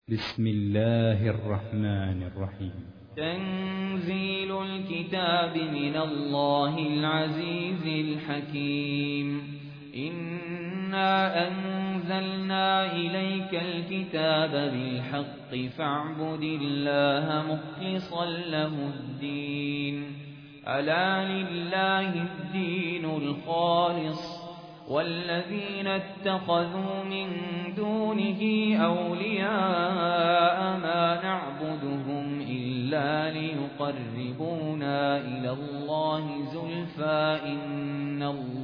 بسم الله الرحمن الرحيم. تنزيل الكتاب من الله العزيز الحكيم. إنا أنزلنا إليك الكتاب بالحق فاعبد الله مخلصا له الدين. ألا لله الدين الخالص والذين اتخذوا من دونه أولياء ما نعبدهم إلا ليقربونا إلى الله زلفى إن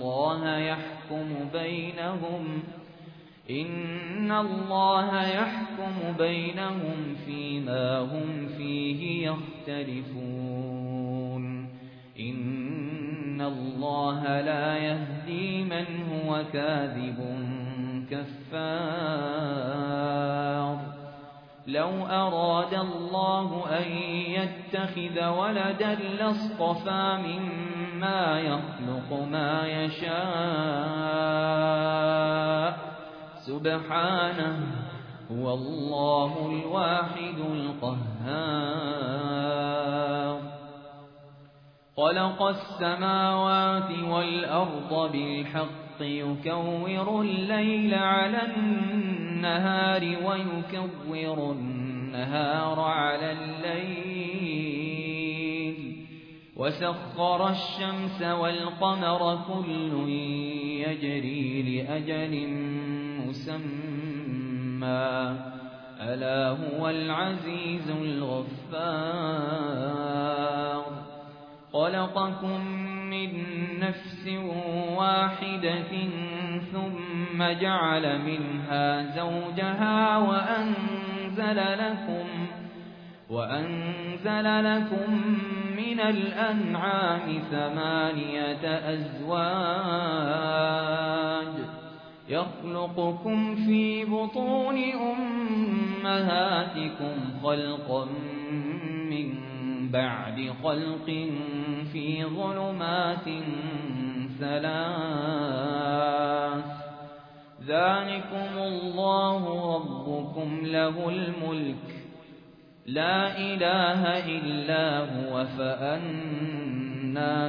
الله يحكم بينهم فيما هم فيه يختلفون. إن الله لا يهدي من هو كاذب كفار. لو أراد الله أن يتخذ ولدا لاصطفى مما يخلق ما يشاء سبحانه هو الله الواحد القهار. خلق السماوات والأرض بالحق يكور الليل على النهار ويكور النهار على الليل وسخر الشمس والقمر كل يجري لأجل مسمى ألا هو العزيز الغفار. خلقكم من نفس واحدة ثم جعل منها زوجها وأنزل لكم من الأنعام 8 أزواج يخلقكم في بطون أمهاتكم خلقا من بعد خلق في ظلمات 3 ذلكم الله ربكم له الملك لا إله إلا هو فأنى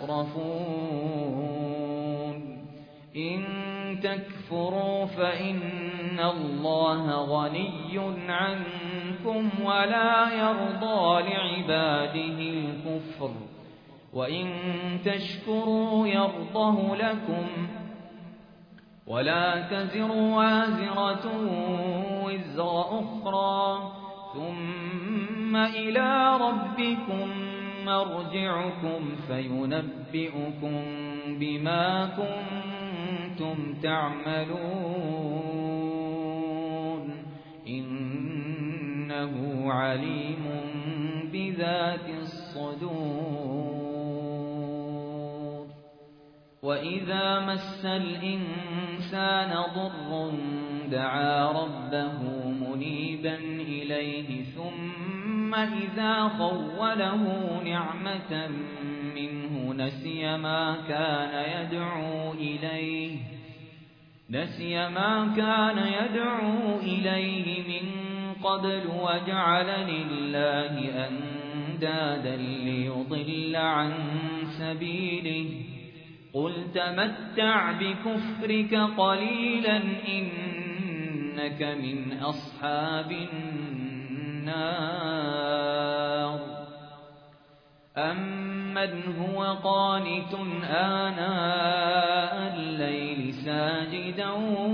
تصرفون. إن تكفروا فإن الله غني عنكم ولا يرضى لعباده الكفر وإن تشكروا يرضه لكم ولا تزر وازرة وزر أخرى ثم إلى ربكم مرجعكم فينبئكم بما كنتم تعملون إنه عليم بذات الصدور. وإذا مس الإنسان ضر دعا ربه منيبا إليه ثم إذا خوله نعمة منه نسي ما كان يدعو إليه من قبل وجعل لله أندادا ليضل عن سبيله. قل تمتع بكفرك قليلا إنك من أصحاب النار. أمن هو قانت آناء الليل ساجدا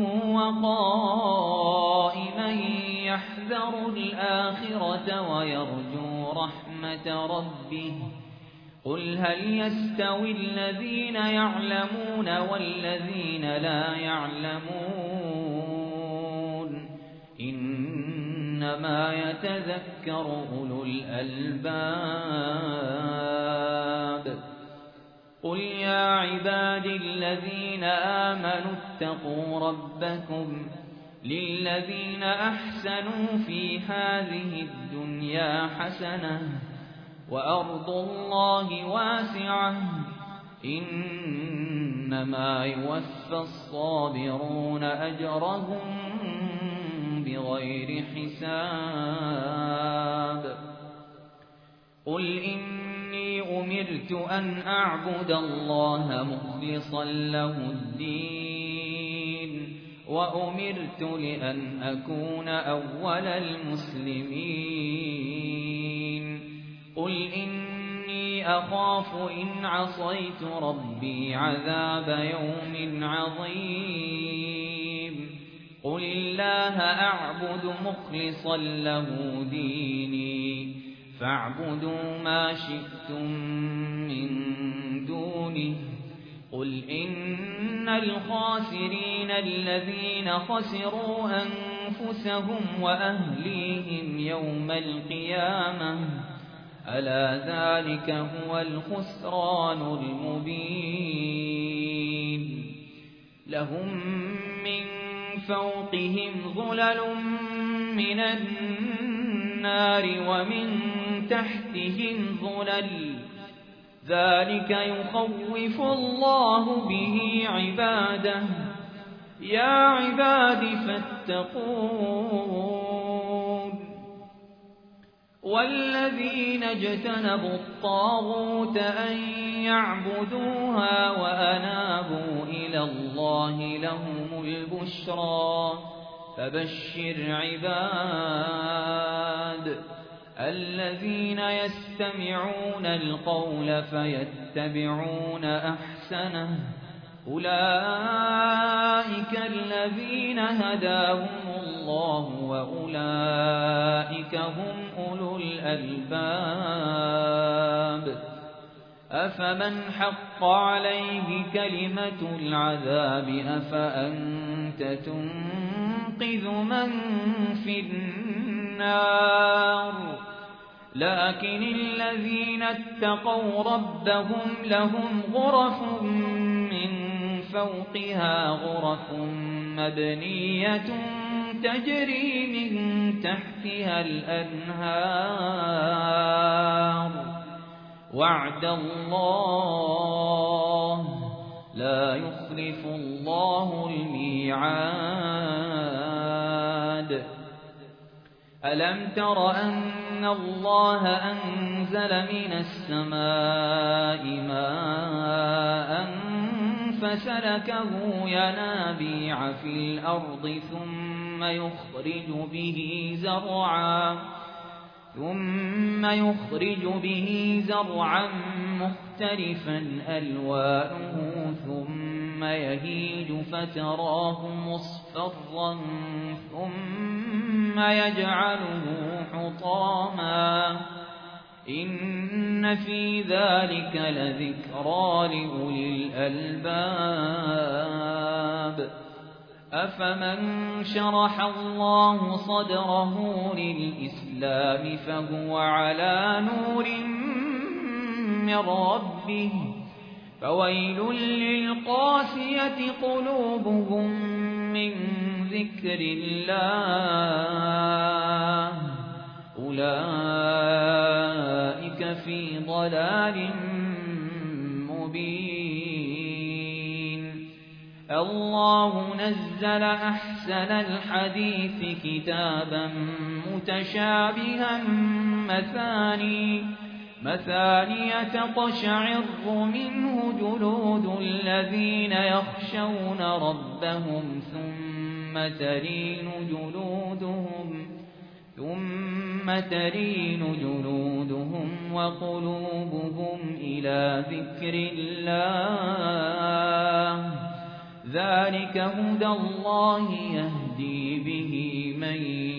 وقائما يحذر الآخرة ويرجو رحمة ربه. قل هل يستوي الذين يعلمون والذين لا يعلمون إنما يتذكر أولو الألباب. قل يا عبادي الذين آمنوا اتقوا ربكم للذين أحسنوا في هذه الدنيا حسنة وأرض الله واسعة إنما يوفى الصابرون أجرهم بغير حساب قل إني أمرت أن أعبد الله مخلصا له الدين وأمرت لأن أكون أول المسلمين قل إني أخاف إن عصيت ربي عذاب يوم عظيم قل الله أعبد مخلصا له ديني فاعبدوا ما شئتم من دونه قل إن الخاسرين الذين خسروا أنفسهم وأهليهم يوم القيامة ألا ذلك هو الخسران المبين لهم من فوقهم ظلل من النار ومن تحتهم ظلل ذلك يخوف الله به عباده يا عباد فاتقون والذين اجتنبوا الطاغوت أن يعبدوها وأنابوا إلى الله لهم البشرى فبشر عباد الذين يستمعون القول فيتبعون أحسنه أولئك الذين هداهم الله وأولئك هم أولو الألباب أفمن حق عليه كلمة العذاب أفأنت تنقذ من في النار لكن الذين اتقوا ربهم لهم غرف من فوقها غرف مبنية تجري من تحتها الأنهار وعد الله لا يخلف الله الميعاد ألم تر أن الله أنزل من السماء ماء فسلكه ينابيع في الأرض ثم يخرج به زرعا مختلفا ألوانه ثم يهيج فتراه مصفرا ثم يجعله حطاما إن في ذلك لذكرى لأولي الألباب أفمن شرح الله صدره للإسلام فهو على نور من ربه فويل للقاسية قلوبهم من ذكر الله أولئك في ضلال مبين الله نزل أحسن الحديث كتابا متشابها مثانية تقشعر منه جلود الذين يخشون ربهم ثم تلين جلودهم وقلوبهم إلى ذكر الله ذلك هدى الله يهدي به من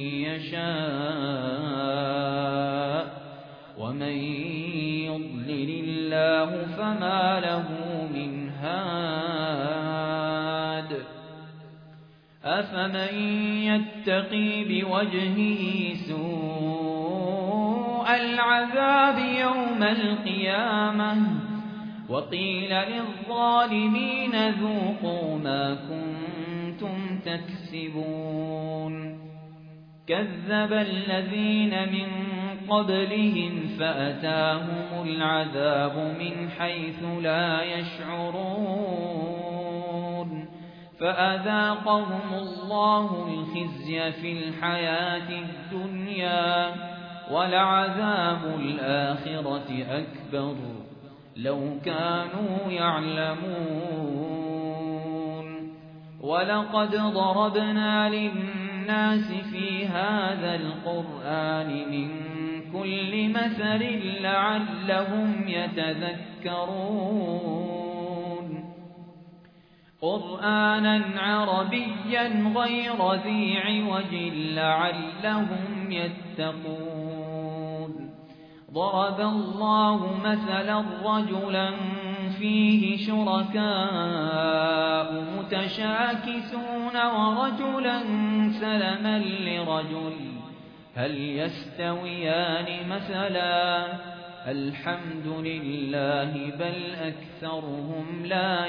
يشاء ومن يضلل الله فما له من هاد أفمن يتقي بوجهه سوء العذاب يوم القيامة وقيل للظالمين ذوقوا ما كنتم تكسبون كذب الذين من قبلهم فأتاهم العذاب من حيث لا يشعرون فأذاقهم الله الخزي في الحياة الدنيا ولعذاب الآخرة أكبر لو كانوا يعلمون ولقد ضربنا للناس في هذا القرآن من كل مثل لعلهم يتذكرون قرآنا عربيا غير ذي عوج لعلهم يتقون ضرب الله مثلا رجلا فيه شركاء متشاكسون ورجلا سلما لرجل هل يستويان مثلا الحمد لله بل أكثرهم لا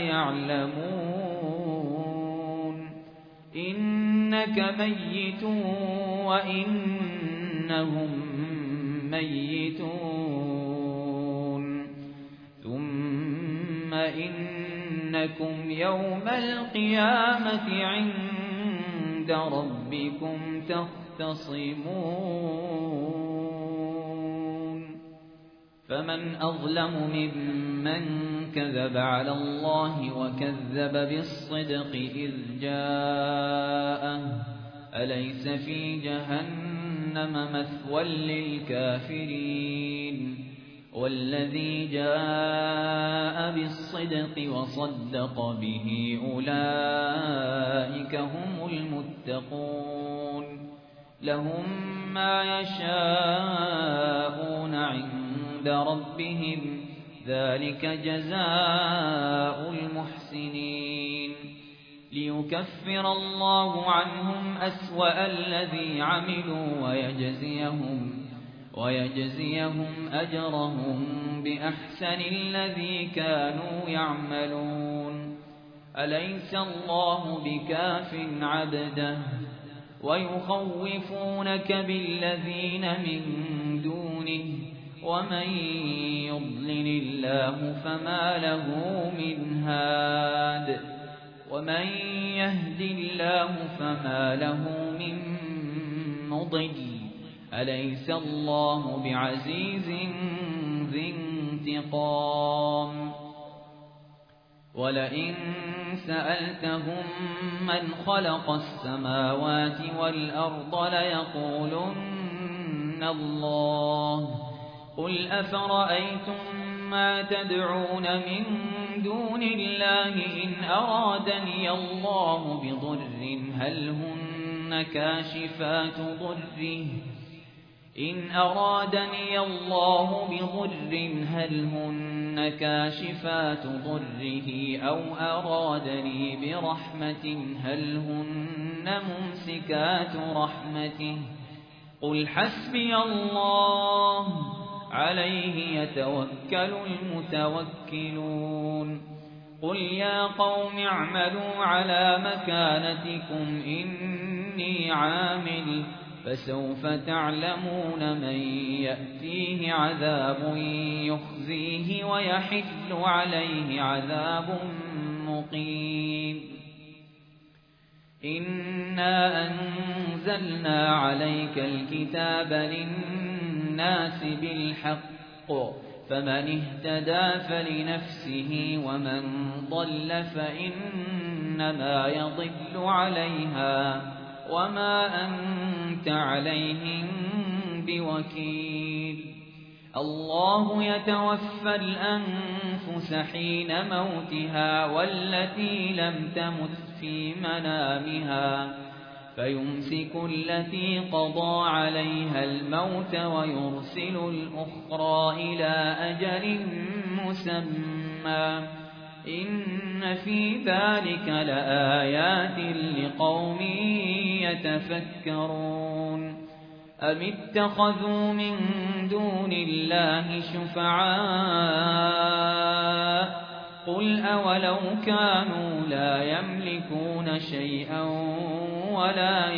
يعلمون إنك ميت وإنهم ميتون ثم إنكم يوم القيامة عند ربكم تختصمون فمن أظلم ممن كذب على الله وكذب بالصدق إذ جاءه أليس في جهنم مثوى للكافرين والذي جاء بالصدق وصدق به أولئك هم المتقون لهم ما يشاءون عند ربهم ذلك جزاء المحسنين ليكفر الله عنهم أسوأ الذي عملوا ويجزيهم أجرهم بأحسن الذي كانوا يعملون أليس الله بكاف عبده ويخوفونك بالذين من دونه ومن يضلل الله فما له من هاد ومن يهد الله فما له من مضل أليس الله بعزيز ذي انتقام ولئن سألتهم من خلق السماوات والأرض ليقولن الله قل أفرأيتم ما تدعون من دون الله إن أرادني الله بضر هل هن كاشفات ضره هل هن كاشفات ضره أو أرادني برحمة هل هن ممسكات رحمته قل حسبي الله عليه يتوكل المتوكلون قل يا قوم اعملوا على مكانتكم إني عامل فسوف تعلمون من يأتيه عذاب يخزيه ويحل عليه عذاب مقيم إنا أنزلنا عليك الكتاب للناس بالحق فمن اهتدى فلنفسه ومن ضل فإنما يضل عليها وما أنت عليهم بوكيل الله يتوفى الأنفس حين موتها والتي لم تمت في منامها فيمسك التي قضى عليها الموت ويرسل الأخرى إلى أجل مسمى إن في ذلك لآيات لقوم يتفكرون أم اتخذوا من دون الله شفعاء قل أولو كانوا لا يملكون شيئا ولا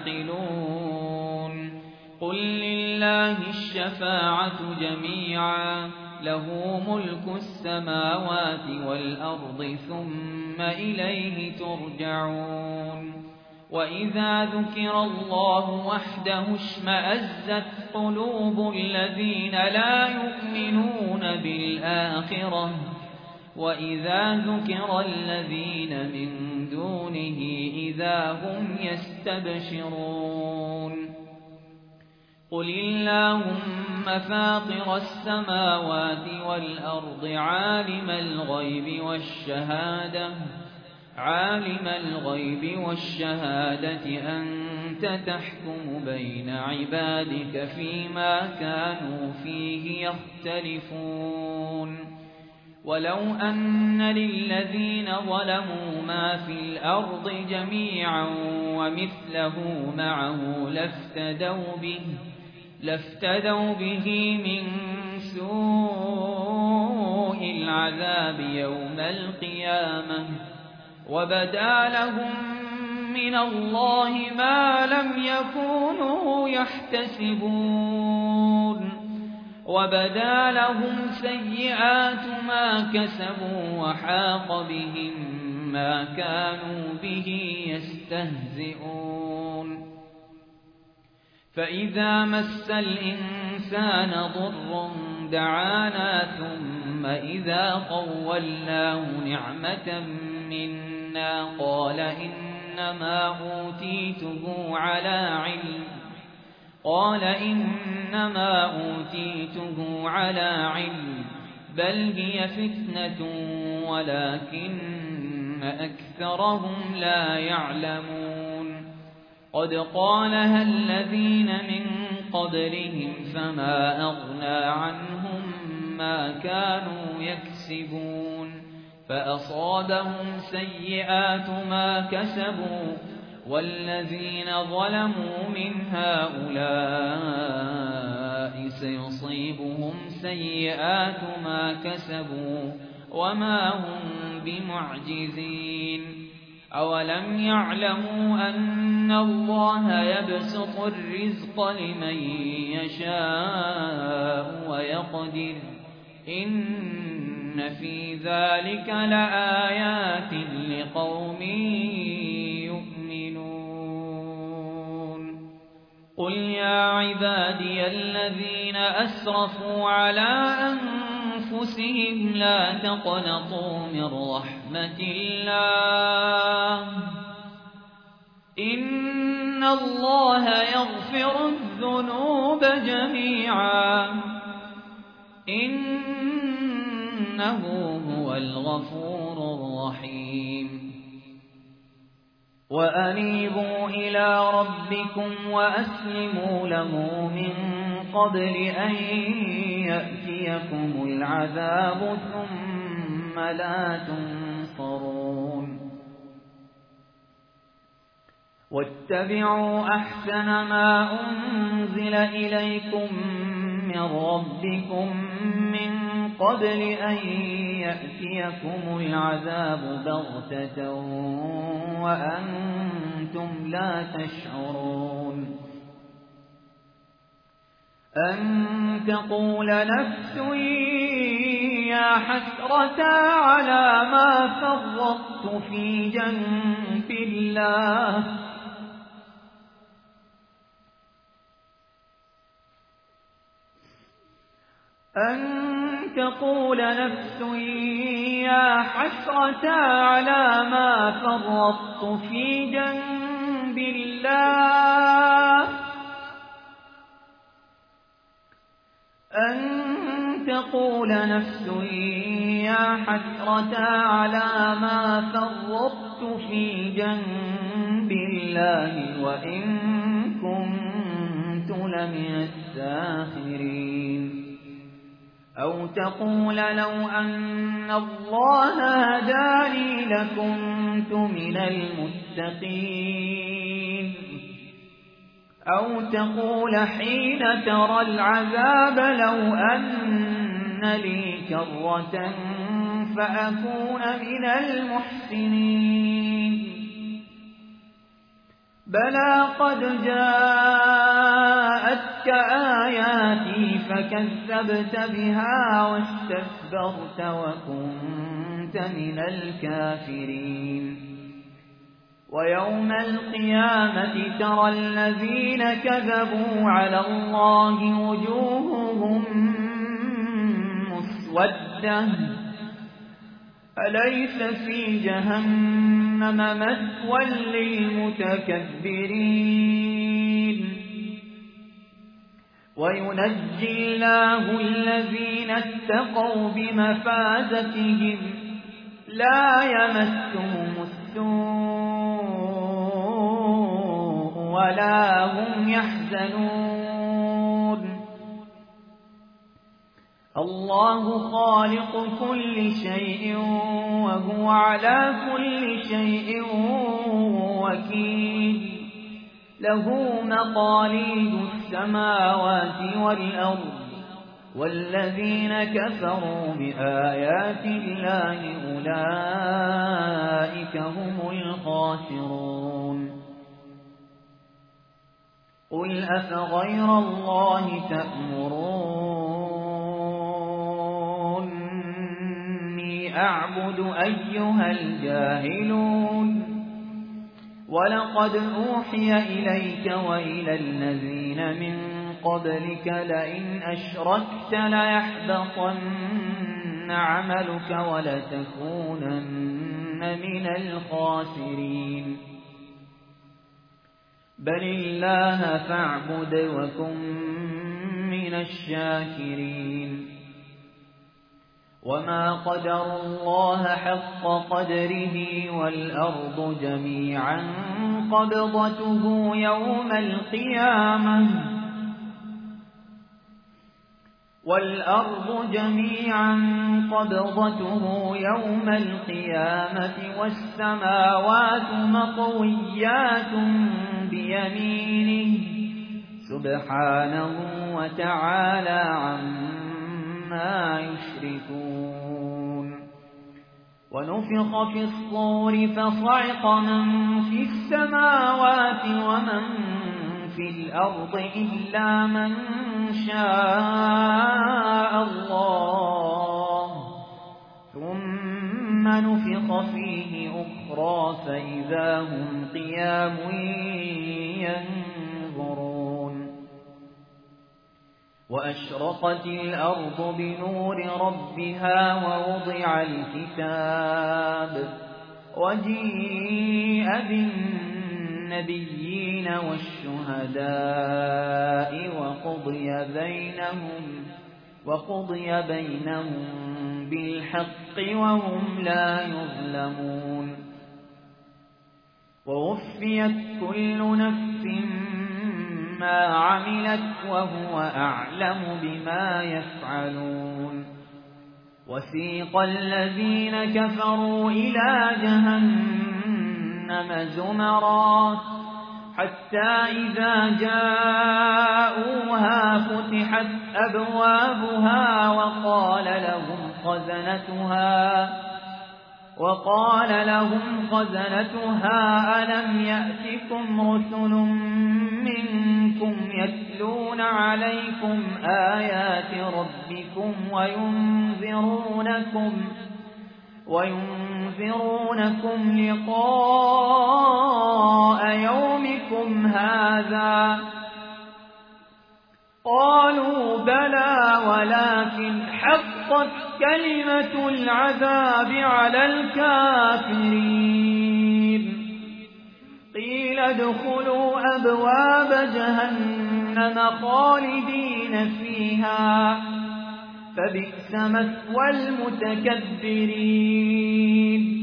يعقلون قل لله الشفاعة جميعا له ملك السماوات والأرض ثم ثم إليه ترجعون وإذا ذكر الله وحده اشمأزت قلوب الذين لا يؤمنون بالآخرة وإذا ذكر الذين من دونه إذا هم يستبشرون قل اللهم فاطر السماوات والأرض عالم الغيب والشهادة أنت تحكم بين عبادك فيما كانوا فيه يختلفون ولو أن للذين ظلموا ما في الأرض جميعا ومثله معه لافتدوا به من سوء العذاب يوم القيامة وبدا لهم من الله ما لم يكونوا يحتسبون وبدا لهم سيئات ما كسبوا وحاق بهم ما كانوا به يستهزئون فإذا مس الإنسان ضر دعانا ثم إذا خولناه نعمة منا قال إنما أوتيته على علم بل هي فتنة ولكن أكثرهم لا يعلمون قد قالها الذين من قبلهم فما أغنى عنهم ما كانوا يكسبون فأصابهم سيئات ما كسبوا والذين ظلموا من هؤلاء سيصيبهم سيئات ما كسبوا وما هم بمعجزين أولم يعلموا أن الله يبسط الرزق لمن يشاء ويقدر إن في ذلك لآيات لقوم يؤمنون قل يا عبادي الذين أسرفوا على أنفسهم لا تقنطوا من رحمة الله إن الله يغفر الذنوب جميعا إنه هو الغفور الرحيم وأنيبوا إلى ربكم وأسلموا له من قبل أن يأتيكم العذاب ثم لا تنصرون واتبعوا أحسن ما أنزل إليكم من ربكم من قبل أن يأتيكم العذاب بغتة وأنتم لا تشعرون أن تقول نفس يا حسرة على ما فرطت في جنب الله أن تقول نفس يا حسرة على ما فرطت في جنب الله أن تقول نفس يا حسرة على ما فرطت في جنب الله وإن كنت لمن الساخرين أو تقول لو أن الله هداني لكنت من المتقين أو تقول حين ترى العذاب لو أن لي كرة فأكون من المحسنين بلى قد جاءتك آياتي فكذبت بها واستكبرت وكنت كنت من الكافرين ويوم القيامة ترى الذين كذبوا على الله وجوههم مسودة أليس في جهنم مثوى للمتكبرين وينجي الله الذين اتقوا بمفازتهم لا يمسهم السوء ولا هم يحزنون الله خالق كل شيء وهو على كل شيء وكيل له مقاليد السماوات والأرض والذين كفروا بآيات الله أولئك هم الخاسرون قل أفغير الله تأمروني أعبد أيها الجاهلون ولقد أوحي إليك وإلى الذين من قبلك لئن أشركت ليحبطن عملك ولتكونن من الخاسرين بل الله فاعبد وكن من الشاكرين وما قدروا الله حق قدره والأرض جميعا قبضته يوم القيامة والسماوات مطويات بيمينه سبحانه وتعالى عما يشركون ونفخ في الصور فصعق من في السماوات ومن في الأرض إلا من شاء الله ثم نفخ فيه أخرى فإذا هم قيام ينظرون وأشرقت الأرض بنور ربها ووضع الكتاب وجيء بالنبيين والشهداء وقضي بينهم بالحق وهم لا يظلمون ووفيت كل نفس ما عملت وهو أعلم بما يفعلون وسيق الذين كفروا إلى جهنم زمرا حتى إذا جاءوها فتحت أبوابها وقال لهم خزنتها ألم يأتكم رسل منكم يتلون عليكم آيات ربكم وينذرونكم لقاء يومكم هذا قالوا بلى ولكن حقت كلمة العذاب على الكافرين قيل ادخلوا أبواب جهنم خالدين فيها فبئس مثوى المتكبرين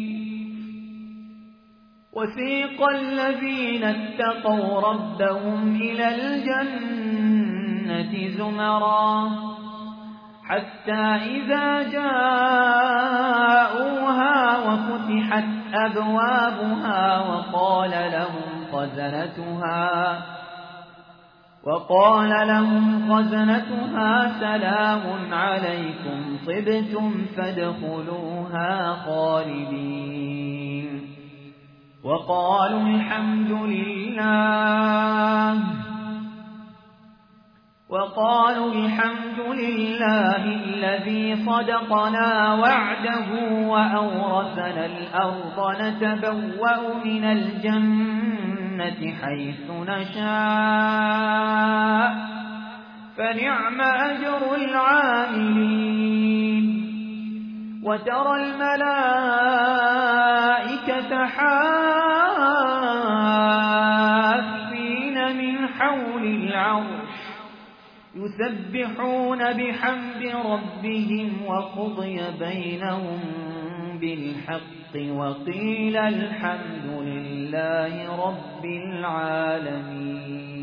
وسيق الذين اتقوا ربهم إلى الجنة زمرا حتى إذا جاءوها وفتحت أبوابها وقال لهم خزنتها سلام عليكم طبتم فادخلوها خالدين وقالوا الحمد لله وقالوا الحمد لله الذي صدقنا وعده وأورثنا الأرض نتبوأ من الجنة حيث نشاء فنعم أجر العاملين وترى الملائكة حافين من حول العرش يسبحون بحمد ربهم وقضي بينهم بالحق وقيل الحمد لله رب العالمين.